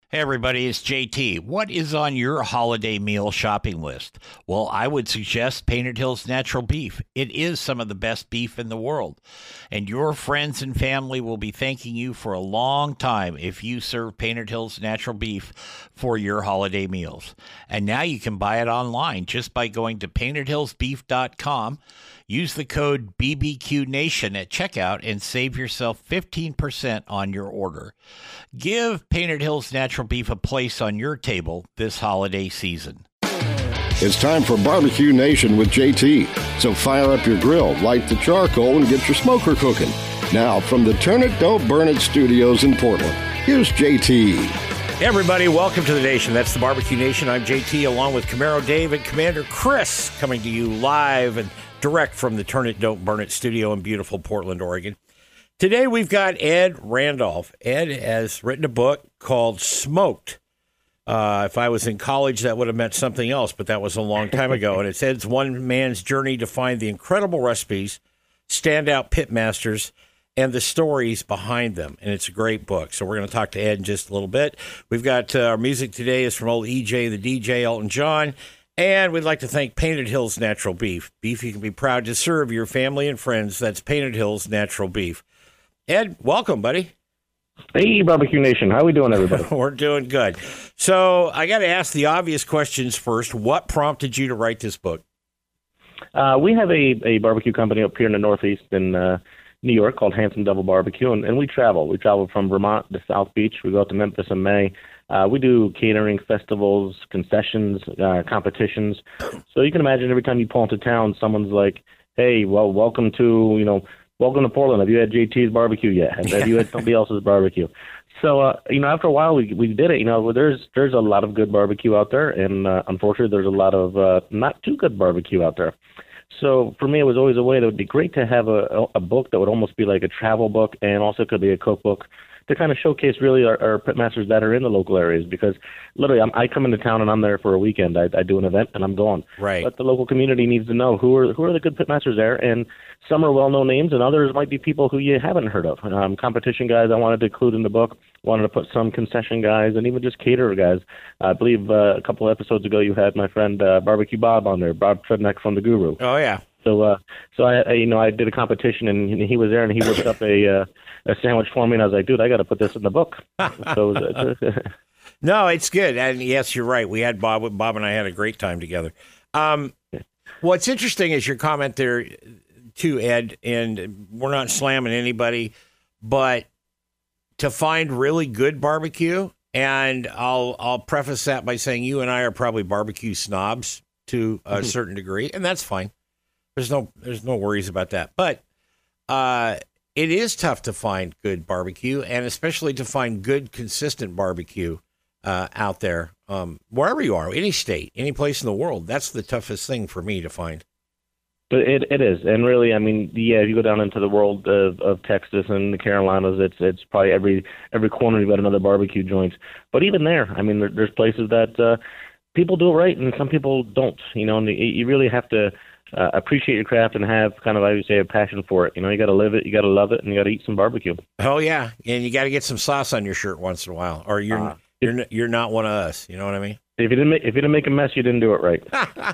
Hey everybody, it's JT. What is on your holiday meal shopping list? Well, I would suggest Painted Hills Natural Beef. It is some of the best beef in the world. And your friends and family will be thanking you for a long time if you serve Painted Hills Natural Beef for your holiday meals. And now you can buy it online just by going to paintedhillsbeef.com. Use the code BBQNation at checkout and save yourself 15% on your order. Give Painted Hills Natural Beef a place on your table this holiday season. It's time for Barbecue Nation with JT. So fire up your grill, light the charcoal, and get your smoker cooking. Now, from the Turn It, Don't Burn It studios in Portland, here's JT. Hey everybody, welcome to the Nation. That's the Barbecue Nation. I'm JT along with Camaro Dave and Commander Chris coming to you live and direct from the Turn It, Don't Burn It studio in beautiful Portland, Oregon. Today we've got Ed Randolph. Ed has written a book called Smoked. If I was in college, that would have meant something else, but that was a long time ago. And it's Ed's one man's journey to find the incredible recipes, standout pit masters, and the stories behind them. And it's a great book. So we're going to talk to Ed in just a little bit. We've got our music today is from old EJ, the DJ, Elton John. And we'd like to thank Painted Hills Natural Beef. Beef you can be proud to serve your family and friends. That's Painted Hills Natural Beef. Ed, welcome, buddy. Hey, Barbecue Nation. How we doing, everybody? We're doing good. So I got to ask the obvious questions first. What prompted you to write this book? We have a barbecue company up here in the Northeast in New York called Handsome Devil Barbecue, and we travel. We travel from Vermont to South Beach. We go out to Memphis in May. We do catering, festivals, concessions, competitions. So you can imagine every time you pull into town, someone's like, hey, well, welcome to Portland. Have you had JT's barbecue yet? Have you had somebody else's barbecue? So, after a while, we did it. There's a lot of good barbecue out there, and unfortunately, there's a lot of not too good barbecue out there. So for me, it was always a way that would be great to have a book that would almost be like a travel book and also could be a cookbook to kind of showcase really our pitmasters that are in the local areas, because literally I come into town and I'm there for a weekend. I do an event and I'm gone. Right. But the local community needs to know who are the good pitmasters there, and some are well-known names and others might be people who you haven't heard of. Competition guys I wanted to include in the book, wanted to put some concession guys and even just caterer guys. I believe a couple of episodes ago you had my friend Barbecue Bob on there, Bob Trudnick from The Guru. Oh, yeah. So I did a competition and he was there and he whipped up a sandwich for me and I was like, dude, I got to put this in the book. So No, it's good. And yes, you're right. We had Bob and I had a great time together. What's interesting is your comment there too, Ed, and we're not slamming anybody, but to find really good barbecue, and I'll preface that by saying you and I are probably barbecue snobs to a certain degree, and that's fine. There's no worries about that. But it is tough to find good barbecue, and especially to find good, consistent barbecue out there, wherever you are, any state, any place in the world. That's the toughest thing for me to find. But it is, and really, I mean, yeah, if you go down into the world of Texas and the Carolinas, it's probably every corner you've got another barbecue joint. But even there, I mean, there's places that people do it right, and some people don't. And you really have to appreciate your craft and have kind of, I would say, a passion for it. You got to live it, you got to love it, and you got to eat some barbecue. Oh yeah, and you got to get some sauce on your shirt once in a while, or you're not one of us. You know what I mean? If you didn't make a mess, you didn't do it right.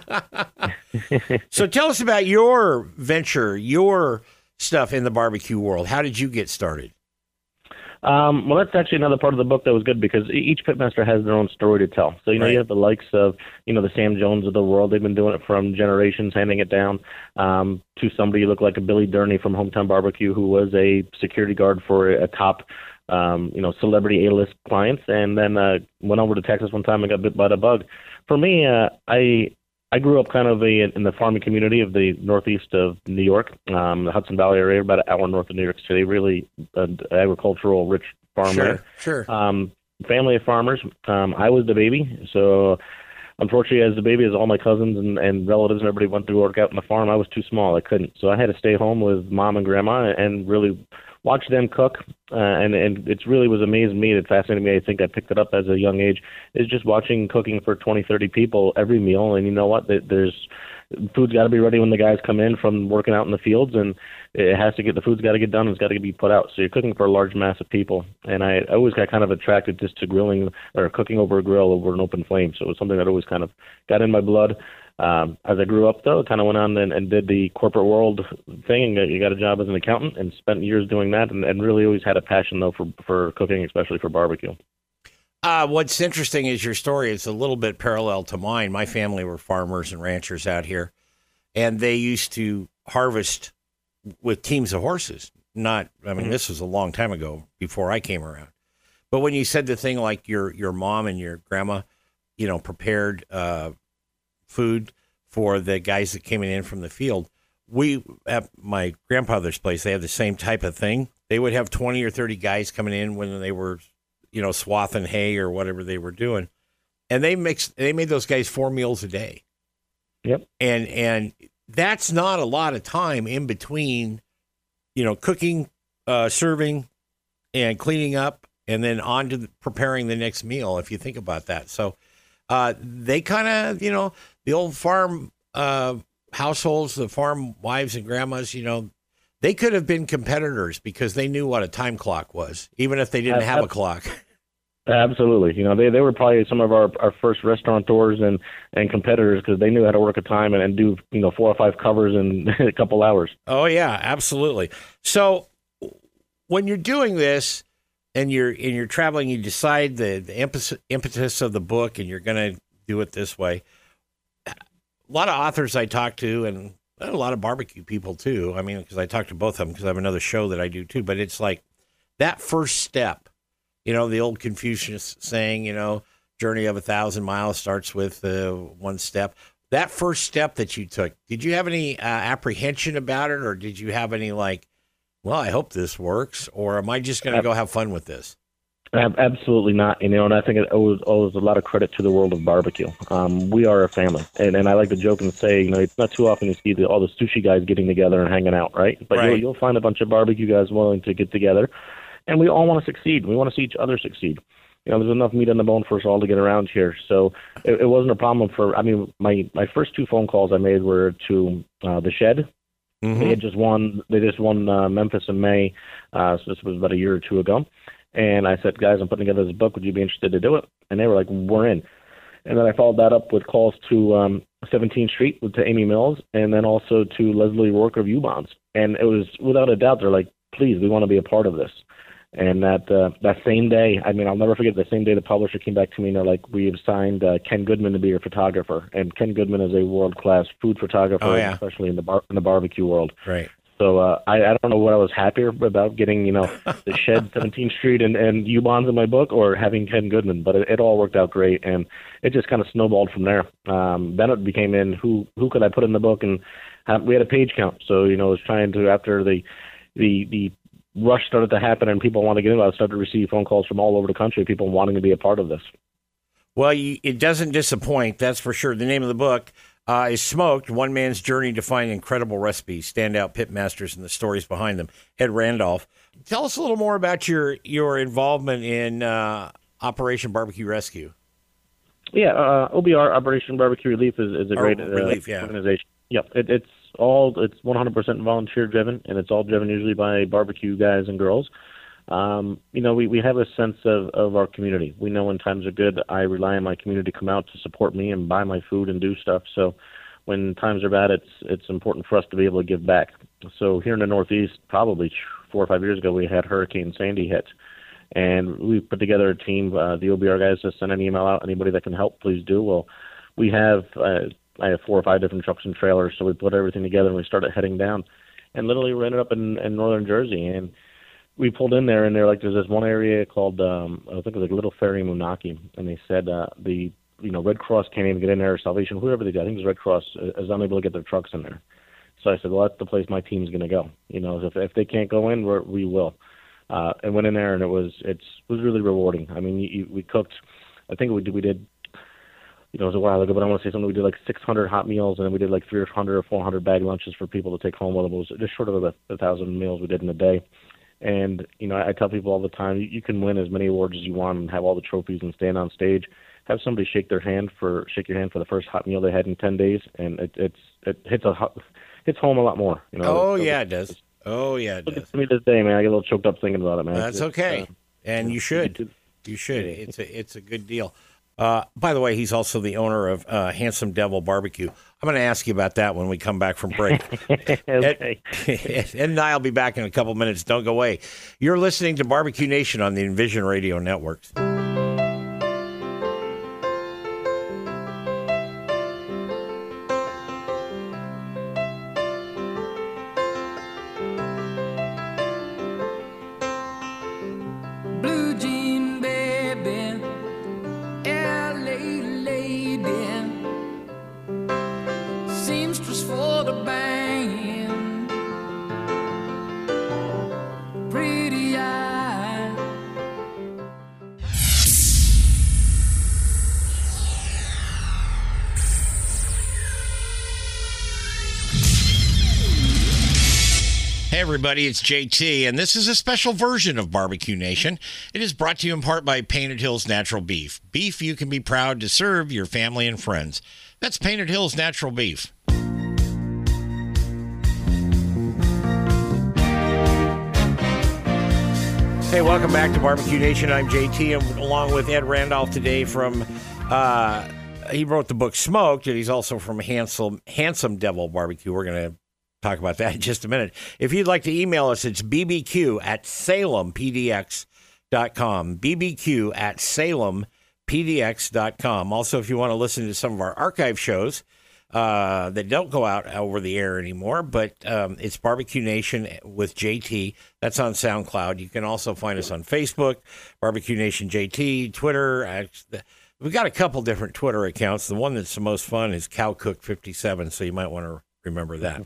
So tell us about your venture, your stuff in the barbecue world. How did you get started? Well, that's actually another part of the book that was good because each pitmaster has their own story to tell. So, right. You have the likes of, the Sam Jones of the world. They've been doing it from generations, handing it down to somebody who looked like a Billy Durney from Hometown Barbecue, who was a security guard for a top celebrity A-list clients, and then went over to Texas one time and got bit by the bug. For me, I grew up kind of in the farming community of the northeast of New York, the Hudson Valley area, about an hour north of New York City, really agricultural, rich farmland. Sure. Family of farmers. I was the baby, so unfortunately, as the baby, as all my cousins and relatives and everybody went to work out in the farm, I was too small. I couldn't. So I had to stay home with mom and grandma and really watch them cook, and it really was amazing me. It fascinated me. I think I picked it up as a young age. Is just watching cooking for 20, 30 people every meal, and you know what? There's food's got to be ready when the guys come in from working out in the fields, and the food's got to get done. It's got to be put out. So you're cooking for a large mass of people, and I always got kind of attracted just to grilling or cooking over a grill over an open flame. So it was something that always kind of got in my blood. As I grew up, though, kind of went on and did the corporate world thing, and you got a job as an accountant and spent years doing that, and really always had a passion, though, for cooking, especially for barbecue. What's interesting is your story is a little bit parallel to mine. My family were farmers and ranchers out here, and they used to harvest with teams of horses. This was a long time ago before I came around. But when you said the thing like your mom and your grandma, prepared food for the guys that came in from the field, we at my grandfather's place, they had the same type of thing. They would have 20 or 30 guys coming in when they were swathing hay or whatever they were doing. And they made those guys 4 meals a day. Yep. And that's not a lot of time in between, cooking, serving, and cleaning up, and then on to preparing the next meal, if you think about that. So they kind of, the old farm households, the farm wives and grandmas, they could have been competitors because they knew what a time clock was, even if they didn't have a clock. Absolutely. They were probably some of our first restaurateurs and competitors because they knew how to work a time and do, 4 or 5 covers in a couple hours. Oh, yeah, absolutely. So when you're doing this and you're traveling, you decide the impetus of the book and you're going to do it this way. A lot of authors I talk to, and a lot of barbecue people too, because I talk to both of them because I have another show that I do too, but it's like that first step. The old Confucius saying, journey of 1,000 miles starts with one step. That first step that you took, did you have any apprehension about it, or did you have any I hope this works, or am I just going to go have fun with this? Absolutely not. And I think it owes a lot of credit to the world of barbecue. We are a family. And I like to joke and say, it's not too often you see all the sushi guys getting together and hanging out, right? But right. You'll find a bunch of barbecue guys willing to get together. And we all want to succeed. We want to see each other succeed. There's enough meat on the bone for us all to get around here. So it wasn't a problem my first 2 phone calls I made were to The Shed. Mm-hmm. They just won Memphis in May. So this was about a year or 2 ago. And I said, guys, I'm putting together this book. Would you be interested to do it? And they were like, we're in. And then I followed that up with calls to 17th Street, to Amy Mills, and then also to Leslie Rourke of U-Bonds. And it was, without a doubt, they're like, please, we want to be a part of this. And that same day, I'll never forget, the same day the publisher came back to me and they're like, we have signed Ken Goodman to be your photographer. And Ken Goodman is a world-class food photographer, especially in the barbecue world. Right. So I don't know what I was happier about, getting, The Shed, 17th Street, and U-Bonds in my book, or having Ken Goodman. But it all worked out great, and it just kind of snowballed from there. Then it became who could I put in the book, and we had a page count. So, I was trying to, after the rush started to happen and people wanted to get into it, I started to receive phone calls from all over the country, people wanting to be a part of this. Well, it doesn't disappoint, that's for sure. The name of the book is Smoked, One Man's Journey to Find Incredible Recipes, Standout Pit Masters, and the Stories Behind Them. Ed Randolph, tell us a little more about your involvement in Operation Barbecue Rescue. Yeah, OBR, Operation Barbecue Relief, is a great organization. Yep, it's 100% volunteer driven, and it's all driven usually by barbecue guys and girls. We have a sense of our community. We know when times are good, I rely on my community to come out to support me and buy my food and do stuff. So when times are bad, it's important for us to be able to give back. So here in the Northeast, probably 4 or 5 years ago, we had Hurricane Sandy hit. And we put together a team. The OBR guys just sent an email out. Anybody that can help, please do. Well, we have I have 4 or 5 different trucks and trailers, so we put everything together and we started heading down. And literally we ended up in northern Jersey, and we pulled in there, and they're like, there's this one area called, I think it was like Little Ferry, Moonachie, and they said the Red Cross can't even get in there, Salvation, whoever they did, I think it was Red Cross, is unable to get their trucks in there. So I said, well, that's the place my team's going to go. If they can't go in, we will. And went in there, and it was really rewarding. We cooked, I think we did, it was a while ago, but I want to say something. We did like 600 hot meals, and then we did like 300 or 400 bag lunches for people to take home with them. It was just short of 1,000 meals we did in a day. And, I tell people all the time, you can win as many awards as you want and have all the trophies and stand on stage. Have somebody shake your hand for the first hot meal they had in 10 days, and it hits home a lot more. It does. Oh, yeah, it does. To me this day, man, I get a little choked up thinking about it, man. That's okay. And you should. You should. It's a good deal. By the way, he's also the owner of Handsome Devil Barbecue. I'm going to ask you about that when we come back from break. Okay. Ed and I'll be back in a couple minutes. Don't go away. You're listening to Barbecue Nation on the Envision Radio Networks. Hey everybody, it's JT, and this is a special version of Barbecue Nation. It is brought to you in part by Painted Hills Natural Beef. Beef you can be proud to serve your family and friends. That's Painted Hills Natural Beef. Hey, welcome back to Barbecue Nation. I'm JT. I'm along with Ed Randolph today from, he wrote the book Smoked, and he's also from Handsome Devil Barbecue. We're going to talk about that in just a minute. If you'd like to email us, it's bbq@salempdx.com. bbq@salempdx.com. Also, if you want to listen to some of our archive shows that don't go out over the air anymore, but it's Barbecue Nation with JT. That's on SoundCloud. You can also find us on Facebook, Barbecue Nation JT, Twitter. We've got a couple different Twitter accounts. The one that's the most fun is CowCook57, so you might want to remember that.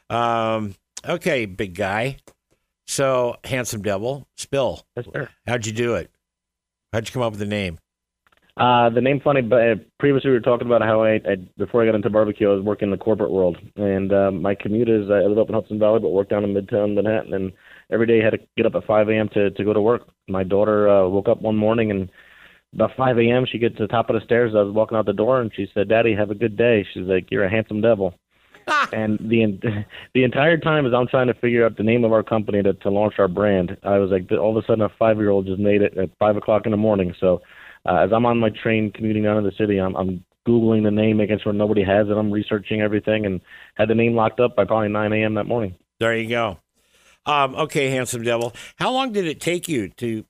Okay, big guy. So, Handsome Devil, spill. Yes, sir. How'd you do it? How'd you come up with the name? The name funny, but previously we were talking about how before I got into barbecue, I was working in the corporate world, and my commute is I live up in Hudson Valley, but work down in Midtown Manhattan, and every day I had to get up at 5 a.m. to go to work. My daughter woke up one morning, and about 5 a.m. she gets to the top of the stairs. I was walking out the door, and she said, "Daddy, have a good day." She's like, "You're a handsome devil." And the entire time as I'm trying to figure out the name of our company to launch our brand, I was like, all of a sudden a 5-year-old just made it at 5 o'clock in the morning. So as I'm on my train commuting down to the city, I'm Googling the name, making sure nobody has it. I'm researching everything and had the name locked up by probably 9 a.m. that morning. There you go. Okay, Handsome Devil. How long did it take you to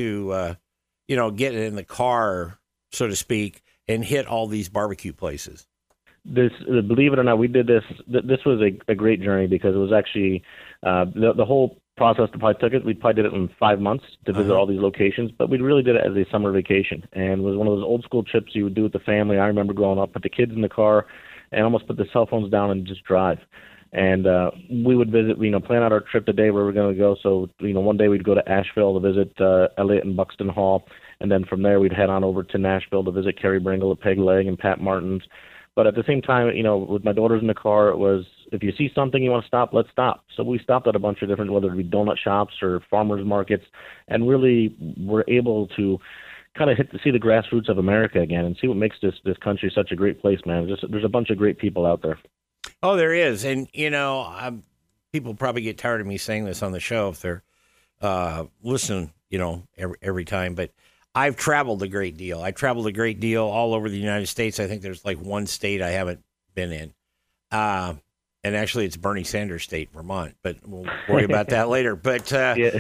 get in the car, so to speak, and hit all these barbecue places? Believe it or not, we did this. This was a great journey because it was actually the whole process that probably took it. We probably did it in 5 months to visit all these locations, but we really did it as a summer vacation, and it was one of those old school trips you would do with the family. I remember growing up, put the kids in the car, and almost put the cell phones down and just drive. And we would visit, plan out our trip the day where we're going to go. So, one day we'd go to Asheville to visit Elliott and Buxton Hall, and then from there we'd head on over to Nashville to visit Kerry Bringle at Peg Leg and Pat Martin's. But at the same time, with my daughters in the car, it was, if you see something you want to stop, let's stop. So we stopped at a bunch of different, whether it be donut shops or farmers markets, and really were able to kind of see the grassroots of America again and see what makes this country such a great place, man. There's a bunch of great people out there. Oh, there is. And, people probably get tired of me saying this on the show if they're listening, every time. But I've traveled a great deal. I traveled a great deal all over the United States. I think there's like one state I haven't been in. And actually, it's Bernie Sanders' state, Vermont. But we'll worry about that later. But,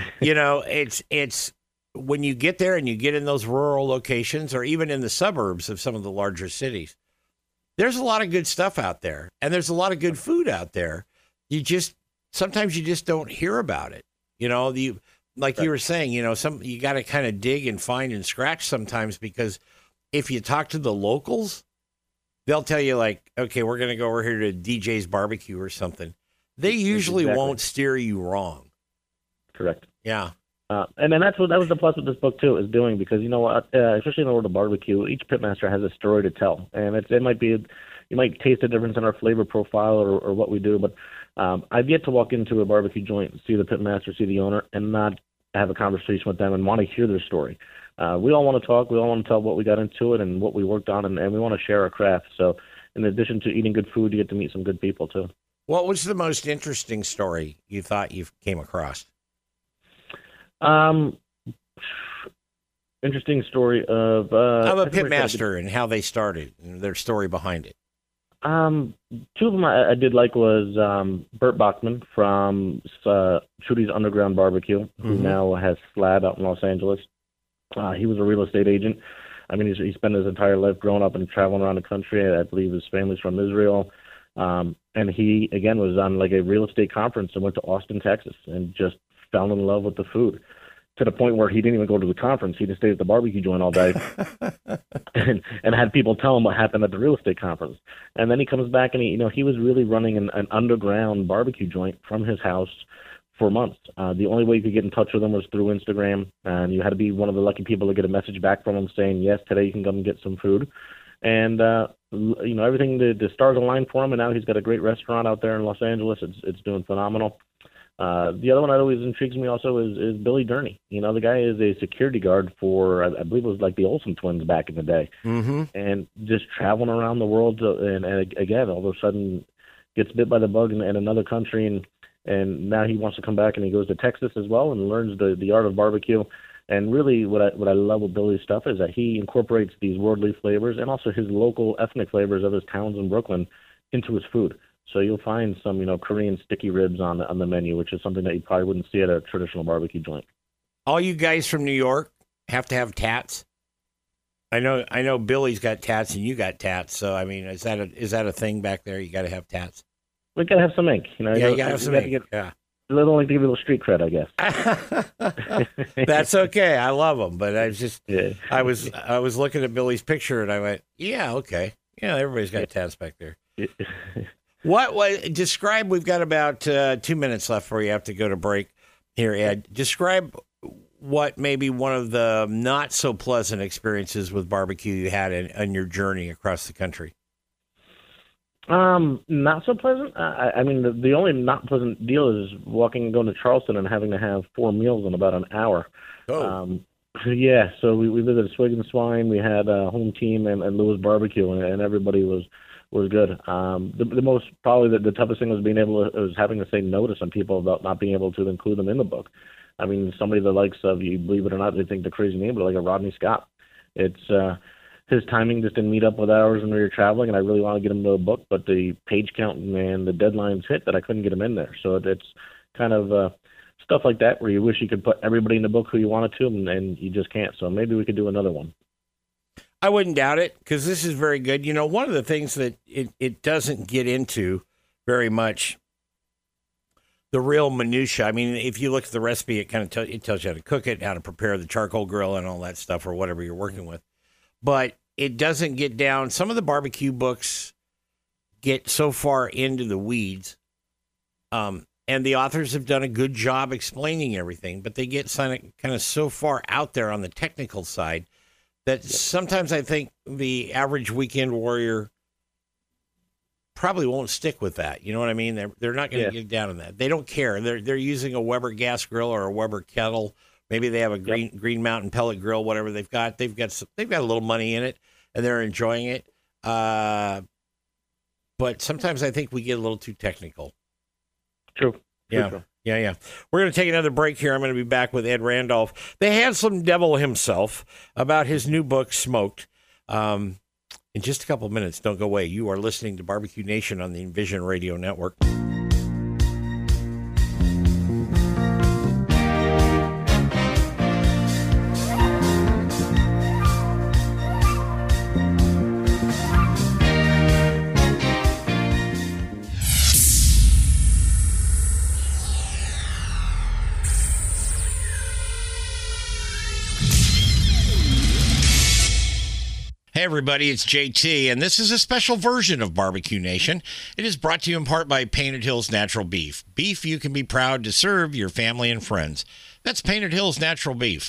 it's when you get there and you get in those rural locations or even in the suburbs of some of the larger cities, there's a lot of good stuff out there. And there's a lot of good food out there. Sometimes you just don't hear about it. Like you were saying, you got to kind of dig and find and scratch sometimes, because if you talk to the locals, they'll tell you like, okay, we're going to go over here to DJ's Barbecue or something. They usually won't steer you wrong. Correct. Yeah. And then that was the plus with this book too, is doing, because especially in the world of barbecue, each pitmaster has a story to tell, and it might be, you might taste a difference in our flavor profile or what we do, but I've yet to walk into a barbecue joint, see the pit master, see the owner, and not have a conversation with them and want to hear their story. We all want to talk. We all want to tell what we got into it and what we worked on, and we want to share our craft. So in addition to eating good food, you get to meet some good people, too. What was the most interesting story you thought you came across? Interesting story of a pit master and how they started and their story behind it. Two of them I did like was Bert Bachman from Trudy's Underground Barbecue, who now has Slab out in Los Angeles. He was a real estate agent. I mean, he spent his entire life growing up and traveling around the country. I believe his family's from Israel. And he, again, was on like a real estate conference and went to Austin, Texas, and just fell in love with the food, to the point where he didn't even go to the conference. He just stayed at the barbecue joint all day and had people tell him what happened at the real estate conference. And then he comes back and he was really running an underground barbecue joint from his house for months. The only way you could get in touch with him was through Instagram, and you had to be one of the lucky people to get a message back from him saying, yes, today you can come and get some food. And, everything, the stars aligned for him, and now he's got a great restaurant out there in Los Angeles. It's doing phenomenal. The other one that always intrigues me also is Billy Durney. The guy is a security guard for, I believe it was like the Olsen twins back in the day. And just traveling around the world, and again, all of a sudden gets bit by the bug in another country, and now he wants to come back, and he goes to Texas as well and learns the art of barbecue. And really what I love with Billy's stuff is that he incorporates these worldly flavors and also his local ethnic flavors of his towns in Brooklyn into his food. So you'll find some, Korean sticky ribs on the menu, which is something that you probably wouldn't see at a traditional barbecue joint. All you guys from New York have to have tats. I know Billy's got tats and you got tats. So I mean, is that a thing back there? You got to have tats. We gotta have some ink. Yeah, you gotta have some ink. Yeah. A little like to give you a little street cred, I guess. That's okay. I love them, but I was looking at Billy's picture and I went, yeah, okay, yeah, everybody's got tats back there. What describe? We've got about 2 minutes left before you have to go to break here, Ed. Describe what maybe one of the not so pleasant experiences with barbecue you had on your journey across the country. Not so pleasant. I mean, the only not pleasant deal is going to Charleston and having to have 4 meals in about an hour. Oh. Yeah, so we visited Swig and Swine. We had a home team and Lewis Barbecue, and everybody was good. The most, probably the toughest thing was having to say no to some people about not being able to include them in the book. I mean, somebody the likes of, you believe it or not, they think the crazy name, but like a Rodney Scott. It's his timing just didn't meet up with ours when we were traveling, and I really wanted to get him to a book, but the page count and the deadlines hit that I couldn't get him in there. So it's kind of stuff like that where you wish you could put everybody in the book who you wanted to, and you just can't. So maybe we could do another one. I wouldn't doubt it, because this is very good. One of the things that it doesn't get into very much, the real minutia. I mean, if you look at the recipe, it kind of it tells you how to cook it, how to prepare the charcoal grill and all that stuff, or whatever you're working with. But it doesn't get down. Some of the barbecue books get so far into the weeds, and the authors have done a good job explaining everything, but they get kind of so far out there on the technical side that sometimes I think the average weekend warrior probably won't stick with that. You know what I mean? They're not going to get down on that. They don't care. They're using a Weber gas grill or a Weber kettle. Maybe they have a Green Mountain pellet grill, whatever they've got. They've got a little money in it, and they're enjoying it. But sometimes I think we get a little too technical. True. Yeah. True. Yeah. We're going to take another break here. I'm going to be back with Ed Randolph, the handsome devil himself, about his new book, Smoked. In just a couple of minutes. Don't go away. You are listening to Barbecue Nation on the Envision Radio Network. Hey everybody, it's JT, and this is a special version of Barbecue Nation. It is brought to you in part by Painted Hills Natural Beef. Beef you can be proud to serve your family and friends. That's Painted Hills Natural Beef.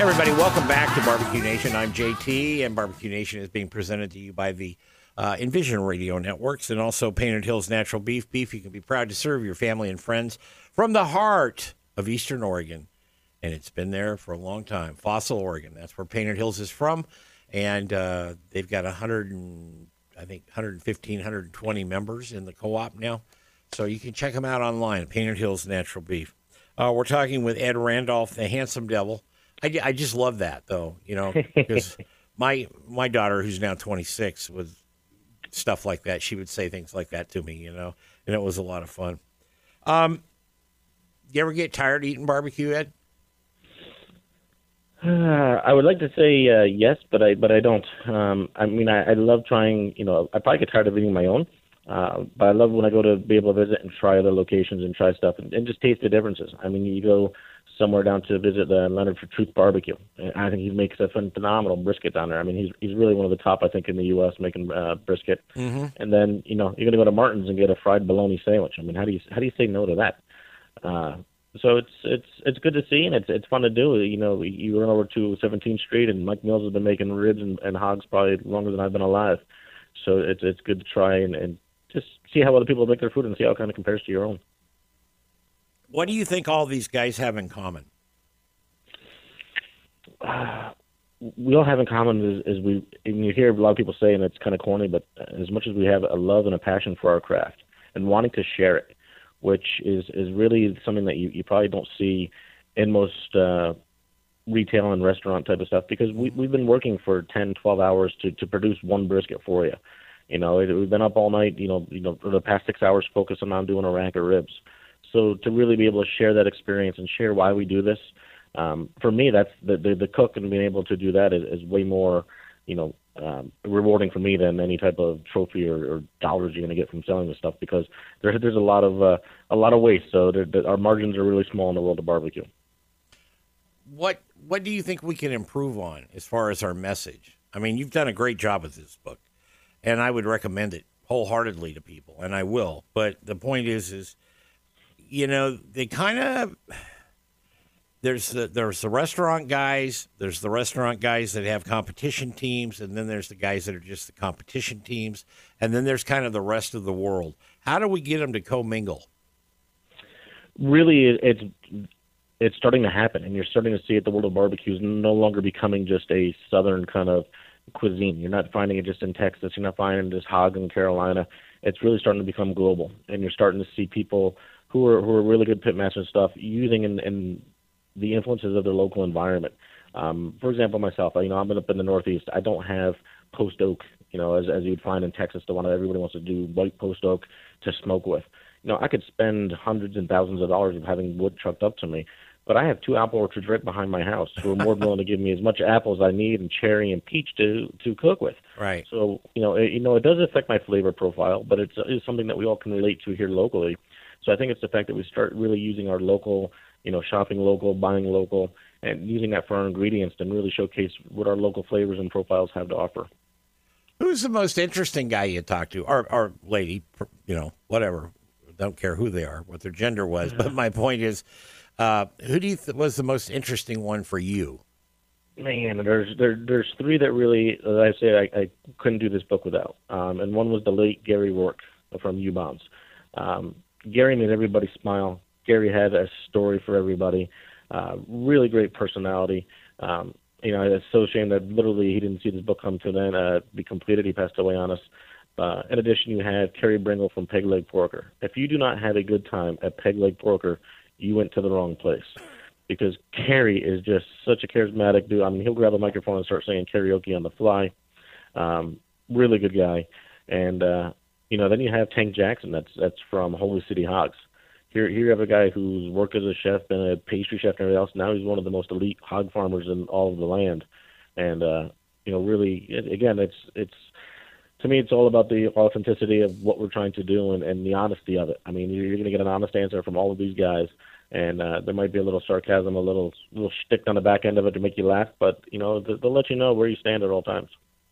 Everybody, welcome back to Barbecue Nation. I'm JT, and Barbecue Nation is being presented to you by the Envision Radio Networks and also Painted Hills Natural Beef. Beef you can be proud to serve your family and friends from the heart of Eastern Oregon, and it's been there for a long time. Fossil, Oregon, that's where Painted Hills is from, and they've got 115, 120 members in the co-op now, so you can check them out online, Painted Hills Natural Beef. We're talking with Ed Randolph, the Handsome Devil. I just love that, though, because my daughter, who's now 26, with stuff like that, she would say things like that to me, and it was a lot of fun. You ever get tired of eating barbecue, Ed? I would like to say yes, but I don't. I love trying. I probably get tired of eating my own, but I love when I go to be able to visit and try other locations and try stuff and just taste the differences. I mean, you go somewhere down to visit Leonard for Truth Barbecue. And I think he makes a phenomenal brisket down there. I mean, he's really one of the top, I think, in the U.S. making brisket. Mm-hmm. And then you're going to go to Martin's and get a fried bologna sandwich. I mean, how do you say no to that? So it's good to see, and it's fun to do. You run over to 17th Street, and Mike Mills has been making ribs and hogs probably longer than I've been alive. So it's good to try and just see how other people make their food and see how it kind of compares to your own. What do you think all these guys have in common? We all have in common is and you hear a lot of people say, and it's kind of corny, but as much as we have a love and a passion for our craft and wanting to share it, which is really something that you probably don't see in most retail and restaurant type of stuff, because we've been working for 10, 12 hours to produce one brisket for you. We've been up all night, for the past 6 hours focusing on doing a rack of ribs. So to really be able to share that experience and share why we do this, for me, that's the cook, and being able to do that is way more, rewarding for me than any type of trophy or dollars you're going to get from selling this stuff, because there's a lot of waste. So our margins are really small in the world of barbecue. What do you think we can improve on as far as our message? I mean, you've done a great job with this book, and I would recommend it wholeheartedly to people, and I will. But the point is they kind of there's the restaurant guys. There's the restaurant guys that have competition teams, and then there's the guys that are just the competition teams, and then there's kind of the rest of the world. How do we get them to commingle? Really, it's starting to happen, and you're starting to see it. The world of barbecue is no longer becoming just a southern kind of cuisine. You're not finding it just in Texas. You're not finding it just hog in Carolina. It's really starting to become global, and you're starting to see people who are really good pitmasters and stuff using in the influences of their local environment. For example, myself, I'm up in the Northeast. I don't have post oak, as you'd find in Texas, the one that everybody wants to do, white post oak to smoke with. I could spend hundreds and thousands of dollars of having wood trucked up to me, but I have 2 apple orchards right behind my house who are more than willing to give me as much apple as I need and cherry and peach to cook with. Right. So, it does affect my flavor profile, but it's something that we all can relate to here locally. So I think it's the fact that we start really using our local, shopping local, buying local, and using that for our ingredients and really showcase what our local flavors and profiles have to offer. Who's the most interesting guy you talk to, or lady, whatever. Don't care who they are, what their gender was. But my point is, who do you was the most interesting one for you? Man, there's 3 that really, as I say, I couldn't do this book without. And one was the late Gary Rourke from U-Bombs. Gary made everybody smile. Gary had a story for everybody. Really great personality. It's so a shame that literally he didn't see this book come to an end, be completed. He passed away on us. In addition, you have Kerry Bringle from Peg Leg Porker. If you do not have a good time at Peg Leg Porker, you went to the wrong place, because Kerry is just such a charismatic dude. I mean, he'll grab a microphone and start singing karaoke on the fly. Really good guy. And then you have Tank Jackson. That's from Holy City Hogs. Here you have a guy who's worked as a chef, been a pastry chef and everything else. Now he's one of the most elite hog farmers in all of the land. And really, again, it's to me, it's all about the authenticity of what we're trying to do and the honesty of it. I mean, you're going to get an honest answer from all of these guys, and there might be a little sarcasm, a little shtick on the back end of it to make you laugh, but they'll let you know where you stand at all times.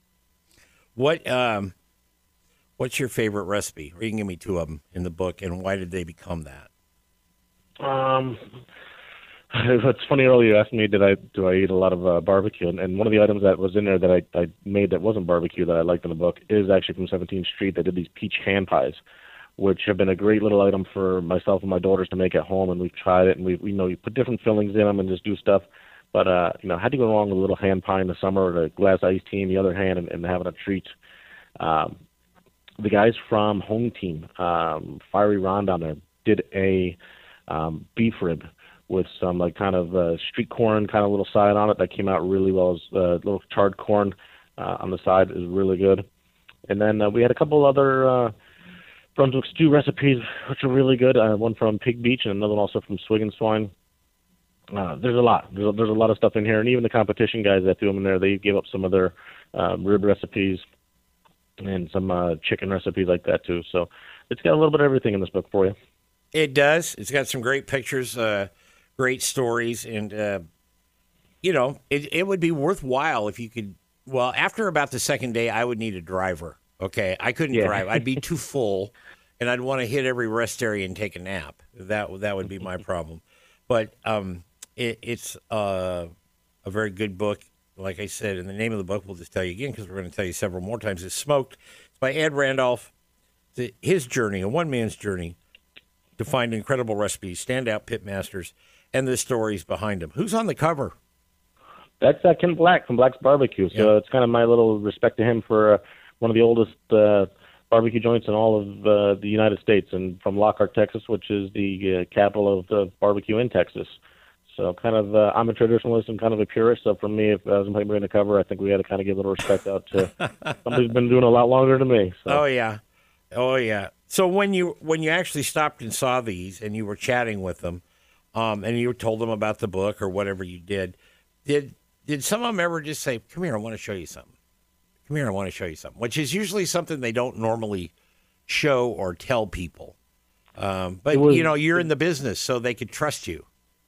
What's your favorite recipe? Or you can give me 2 of them in the book, and why did they become that? It's funny. Earlier you asked me, do I eat a lot of barbecue? And one of the items that was in there that I made that wasn't barbecue that I liked in the book is actually from 17th Street. They did these peach hand pies, which have been a great little item for myself and my daughters to make at home. And we've tried it, and you put different fillings in them and just do stuff. But how do you go wrong with a little hand pie in the summer, or a glass iced tea in the other hand, and having a treat? The guys from Home Team, Fiery Ron down there, did a beef rib with some like kind of street corn kind of little side on it that came out really well. As little charred corn on the side is really good. And then we had a couple other Brunswick stew recipes which are really good. One from Pig Beach and another one also from Swig and Swine. There's a lot. There's a lot of stuff in here, and even the competition guys that do them in there, they gave up some of their rib recipes and some chicken recipes like that too. So it's got a little bit of everything in this book for you. It does. It's got some great pictures, great stories, and it would be worthwhile if you could. Well, after about the second day, I would need a driver. Okay, I couldn't drive. I'd be too full, and I'd want to hit every rest area and take a nap. That would be my problem. But it's a very good book. Like I said, and the name of the book, we'll just tell you again because we're going to tell you several more times. It's Smoked. It's by Ed Randolph. His journey, a one-man's journey to find incredible recipes, standout pit masters, and the stories behind them. Who's on the cover? That's Ken Black from Black's Barbecue. So it's kind of my little respect to him for one of the oldest barbecue joints in all of the United States, and from Lockhart, Texas, which is the capital of the barbecue in Texas. So kind of, I'm a traditionalist and kind of a purist. So for me, if I was going to bring the cover, I think we had to kind of give a little respect out to somebody who's been doing a lot longer than me. So. Oh yeah. So when you actually stopped and saw these, and you were chatting with them, and you told them about the book or whatever you did some of them ever just say, "Come here, I want to show you something. Come here, I want to show you something," which is usually something they don't normally show or tell people. But you're in the business, so they could trust you.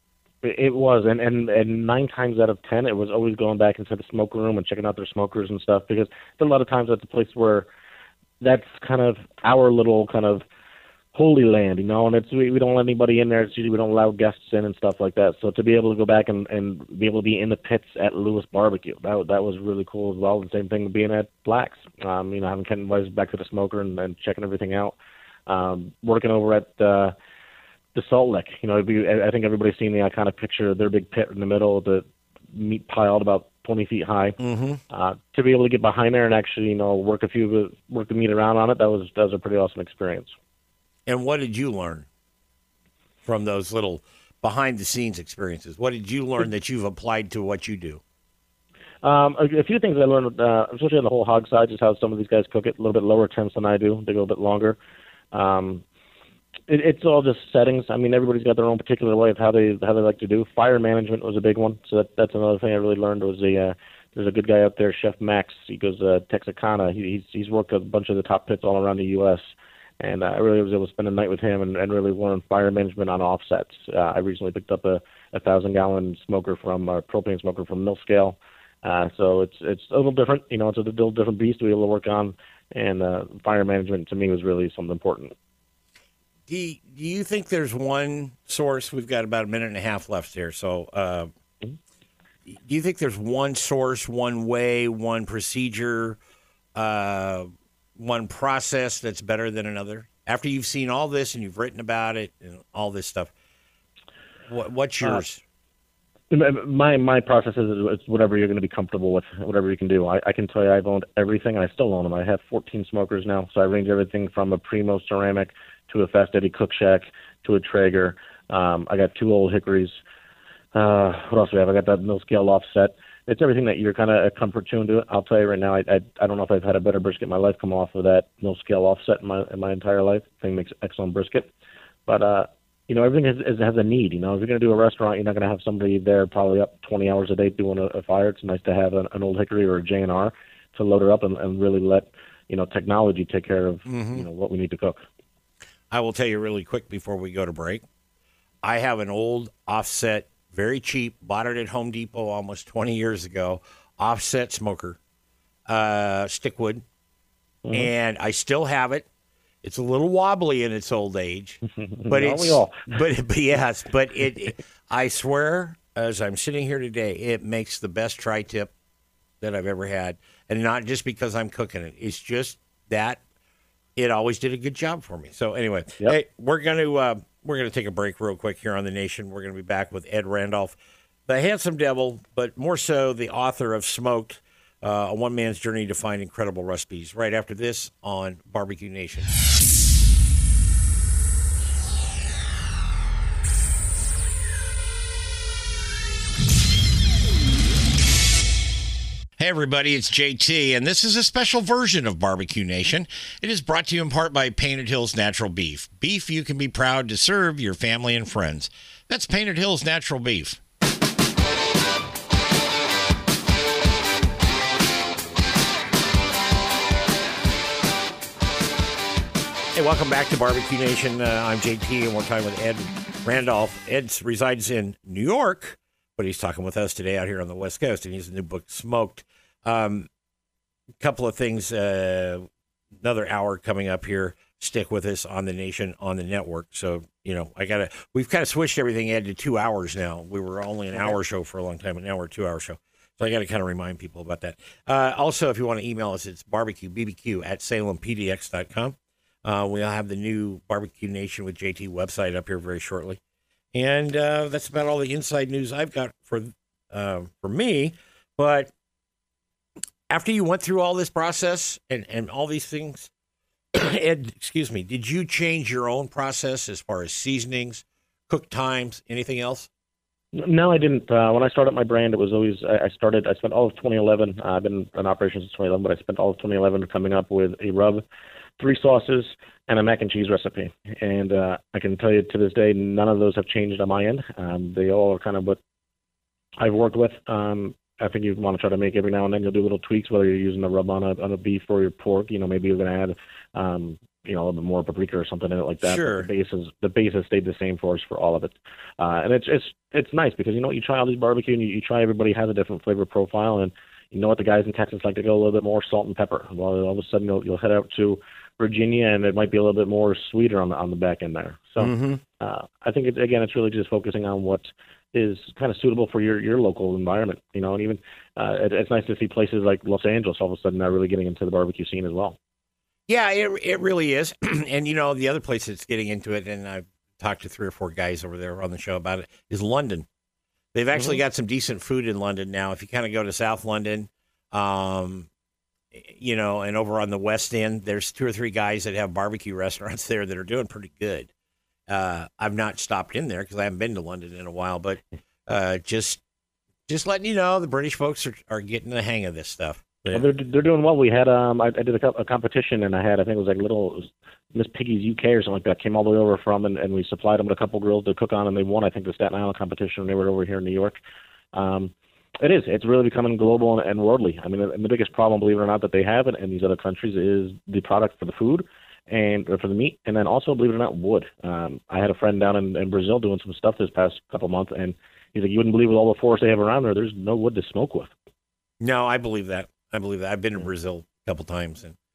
It was, and 9 times out of 10, it was always going back inside the smoker room and checking out their smokers and stuff, because a lot of times that's a place where that's kind of our little kind of holy land, and we don't let anybody in there. We don't allow guests in and stuff like that. So to be able to go back and be able to be in the pits at Lewis Barbecue, that was really cool as well. The same thing with being at Black's, having Ken Wise back to the smoker and checking everything out. Working over at the Salt Lick, I think everybody's seen the iconic picture of their big pit in the middle, the meat piled about 20 feet high. Mm-hmm. To be able to get behind there and actually, work the meat around on it, that was a pretty awesome experience. And what did you learn from those little behind-the-scenes experiences? What did you learn that you've applied to what you do? A few things I learned, especially on the whole hog side, just how some of these guys cook it, a little bit lower temps than I do. They go a bit longer. It's all just settings. I mean, everybody's got their own particular way of how they like to do. Fire management was a big one. So that's another thing I really learned was there's a good guy out there, Chef Max. He goes Texarkana. He's worked a bunch of the top pits all around the U.S., and I really was able to spend a night with him and really learn fire management on offsets. I recently picked up a 1,000-gallon smoker propane smoker from Millscale. So it's a little different. It's a little different beast to be able to work on, and fire management to me was really something important. Do you think there's one source? We've got about a minute and a half left here. So do you think there's one source, one way, one procedure, one process that's better than another? After you've seen all this and you've written about it and all this stuff, what's yours? My process is it's whatever you're going to be comfortable with, whatever you can do. I can tell you I've owned everything. I still own them. I have 14 smokers now, so I range everything from a Primo ceramic to a Fast Eddie Cook Shack to a Traeger. I got 2 old hickories. What else do we have? I got that Millscale offset. It's everything that you're kind of comfort tuned to. I'll tell you right now, I don't know if I've had a better brisket in my life come off of that Millscale offset in my entire life. The thing makes excellent brisket. But everything has a need. If you're going to do a restaurant, you're not going to have somebody there probably up 20 hours a day doing a fire. It's nice to have an old hickory or a J&R to load her up and really let technology take care of what we need to cook. I will tell you really quick before we go to break. I have an old offset, very cheap, bought it at Home Depot almost 20 years ago, offset smoker, stickwood, and I still have it. It's a little wobbly in its old age, but Aren't we all? but yes, but I swear, as I'm sitting here today, it makes the best tri-tip that I've ever had, and not just because I'm cooking it. It's just that it always did a good job for me. So anyway, Hey, we're gonna take a break real quick here on The Nation. We're gonna be back with Ed Randolph, the handsome devil, but more so the author of Smoked, a one man's journey to find incredible recipes. Right after this on Barbecue Nation. Hey everybody, it's JT, and this is a special version of Barbecue Nation. It is brought to you in part by Painted Hills Natural Beef. Beef you can be proud to serve your family and friends. That's Painted Hills Natural Beef. Hey, welcome back to Barbecue Nation. I'm JT, and we're talking with Ed Randolph. Ed resides in New York, but he's talking with us today out here on the West Coast, and he has a new book, Smoked. Couple of things, another hour coming up here. Stick with us on The Nation on the network. So, we've kind of switched everything, Ed, to 2 hours now. We were only an hour show for a long time, but now we're a 2-hour show. So I got to kind of remind people about that. Also, if you want to email us, it's barbecuebbq@salempdx.com. We'll have the new Barbecue Nation with JT website up here very shortly. And that's about all the inside news I've got for me. But after you went through all this process and all these things, Ed, excuse me, did you change your own process as far as seasonings, cook times, anything else? No, I didn't. When I started my brand, it was always, I spent all of 2011. I've been in operation since 2011, but I spent all of 2011 coming up with a rub, 3 sauces, and a mac and cheese recipe. And I can tell you to this day, none of those have changed on my end. They all are kind of what I've worked with. I think you want to try to make every now and then. You'll do little tweaks, whether you're using the rub on a beef or your pork. Maybe you're going to add, a little bit more paprika or something in it like that. Sure. The base has stayed the same for us for all of it. And it's nice because, you try all these barbecue and you try, everybody has a different flavor profile. And you know what, the guys in Texas like to go a little bit more salt and pepper. Well, all of a sudden you'll head out to Virginia and it might be a little bit more sweeter on the back end there. So I think it's really just focusing on what is kind of suitable for your local environment, and even it's nice to see places like Los Angeles all of a sudden now really getting into the barbecue scene as well. Yeah, it really is. And, the other place that's getting into it, and I've talked to 3 or 4 guys over there on the show about it, is London. They've actually got some decent food in London now. If you kind of go to South London, and over on the West End, there's 2 or 3 guys that have barbecue restaurants there that are doing pretty good. I've not stopped in there because I haven't been to London in a while, but just letting you know, the British folks are getting the hang of this stuff. Well, they're doing well. We had I did a competition, and I think it was like Miss Piggy's UK or something like that. Came all the way over from, and we supplied them with a couple grills to cook on, and they won. I think the Staten Island competition. They were over here in New York. It's really becoming global and worldly. I mean, and the biggest problem, believe it or not, that they have in these other countries is the product for the food and for the meat, and then also, believe it or not, wood. I had a friend down in Brazil doing some stuff this past couple months, and he's like, you wouldn't believe with all the forest they have around there, there's no wood to smoke with. No, I believe that. I've been in Brazil a couple times, and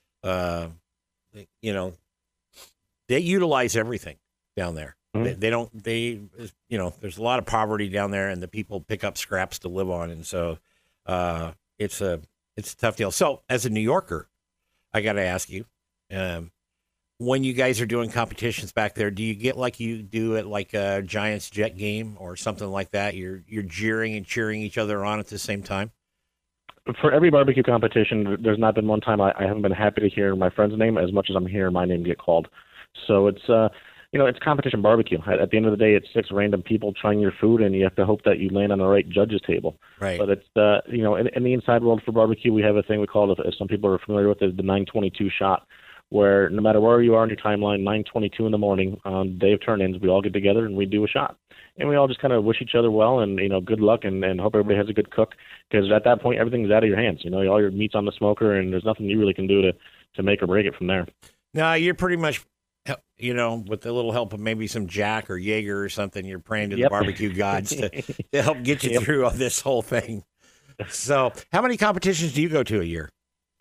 they utilize everything down there. Mm-hmm. There's a lot of poverty down there, and the people pick up scraps to live on, and so it's a tough deal. So, as a New Yorker, I got to ask you, when you guys are doing competitions back there, do you get like you do at like a Giants Jet game or something like that? You're jeering and cheering each other on at the same time? For every barbecue competition, there's not been one time I haven't been happy to hear my friend's name as much as I'm hearing my name get called. So it's it's competition barbecue. At the end of the day, it's 6 random people trying your food, and you have to hope that you land on the right judge's table. Right. But it's in the inside world for barbecue, we have a thing we call it, as some people are familiar with, is the 922 shot, where no matter where you are on your timeline, 9:22 in the morning on the day of turn-ins, we all get together and we do a shot. And we all just kind of wish each other well and, good luck and hope everybody has a good cook, because at that point, everything's out of your hands. All your meat's on the smoker, and there's nothing you really can do to make or break it from there. No, you're pretty much, with a little help of maybe some Jack or Jaeger or something, you're praying to the barbecue gods to help get you through all this whole thing. So how many competitions do you go to a year?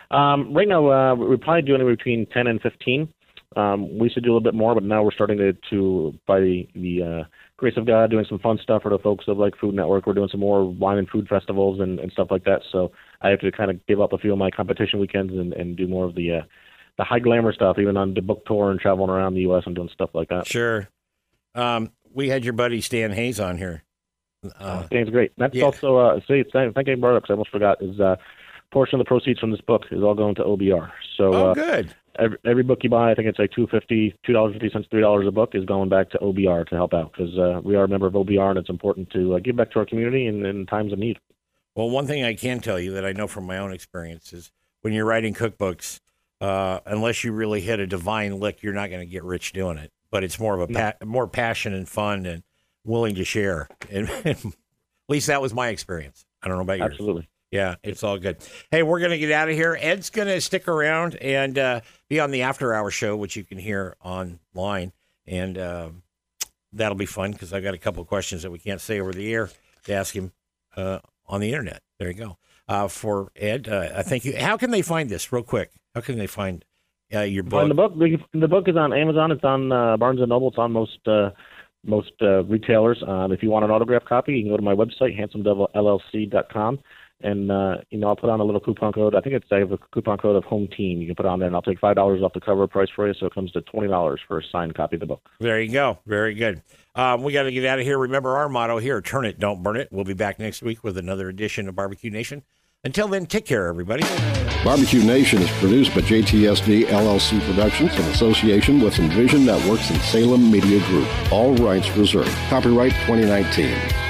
Right now, we probably do anywhere between 10 and 15. We used to do a little bit more, but now we're starting to by the grace of God, doing some fun stuff for the folks of like Food Network. We're doing some more wine and food festivals and stuff like that. So I have to kind of give up a few of my competition weekends and do more of the high glamour stuff, even on the book tour and traveling around the U.S. and doing stuff like that. Sure. We had your buddy Stan Hayes on here. Stan's great. That's also, thank you, brought up, because I almost forgot, is portion of the proceeds from this book is all going to OBR. So good. Every book you buy, I think it's like $2.50, $3 a book, is going back to OBR to help out, because we are a member of OBR, and it's important to give back to our community in times of need. Well, one thing I can tell you that I know from my own experience is when you're writing cookbooks, unless you really hit a divine lick, you're not going to get rich doing it. But it's more of more passion and fun and willing to share. And at least that was my experience. I don't know about yours. Absolutely. Yeah, it's all good. Hey, we're going to get out of here. Ed's going to stick around and be on the After Hour show, which you can hear online. And that'll be fun because I got a couple of questions that we can't say over the air to ask him on the internet. There you go. For Ed, I thank you. How can they find this real quick? How can they find your book? The book is on Amazon. It's on Barnes & Noble. It's on most retailers. If you want an autographed copy, you can go to my website, handsomedevilllc.com. And, I'll put on a little coupon code. I have a coupon code of Home Team. You can put on there, and I'll take $5 off the cover price for you, so it comes to $20 for a signed copy of the book. There you go. Very good. We got to get out of here. Remember our motto here, turn it, don't burn it. We'll be back next week with another edition of Barbecue Nation. Until then, take care, everybody. Barbecue Nation is produced by JTSD LLC Productions in association with Envision Networks and Salem Media Group. All rights reserved. Copyright 2019.